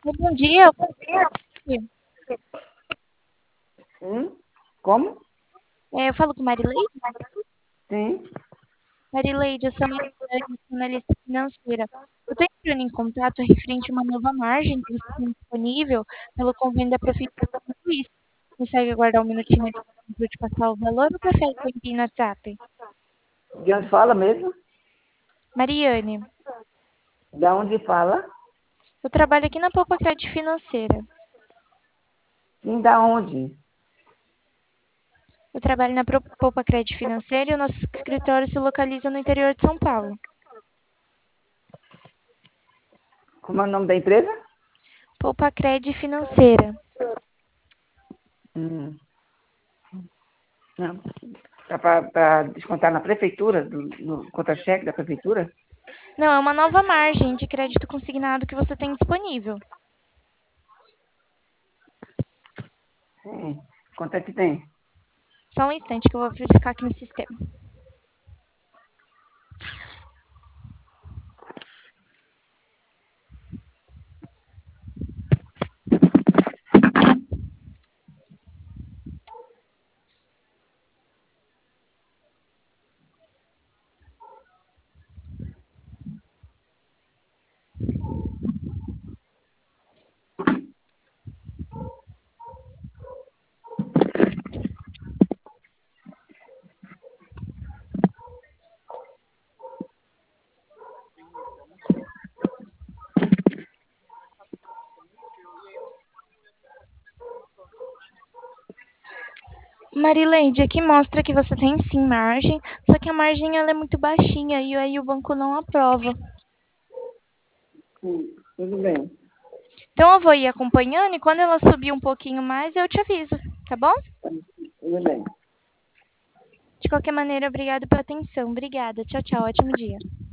Bom dia. Como? Eu falo com Marileide. Sim. Marileide, eu sou uma analista financeira. Eu estou entrando em contato referente a uma nova margem que você tem disponível pelo convênio da Prefeitura de São Luís. Consegue aguardar um minutinho aqui para eu te passar o valor ou prefere que eu envie no WhatsApp? De onde fala mesmo? Mariane, De onde fala? eu trabalho aqui na Poupa Crédito Financeira. Sim, da onde? Eu trabalho na Poupa Crédito Financeira e o nosso escritório se localiza no interior de São Paulo. Como é o nome da empresa? Poupa Crédito Financeira. Hum. Não. Tá para descontar na prefeitura, no contra-cheque da prefeitura? Não, é uma nova margem de crédito consignado que você tem disponível. Sim. Quanto é que tem? Só um instante que eu vou verificar aqui no sistema. Marileide, aqui mostra que você tem sim margem, só que a margem ela é muito baixinha e aí o banco não aprova. Sim, tudo bem. Então eu vou ir acompanhando e quando ela subir um pouquinho mais eu te aviso, tá bom? Tudo bem. De qualquer maneira, obrigado pela atenção. Obrigada. Tchau, tchau. Ótimo dia.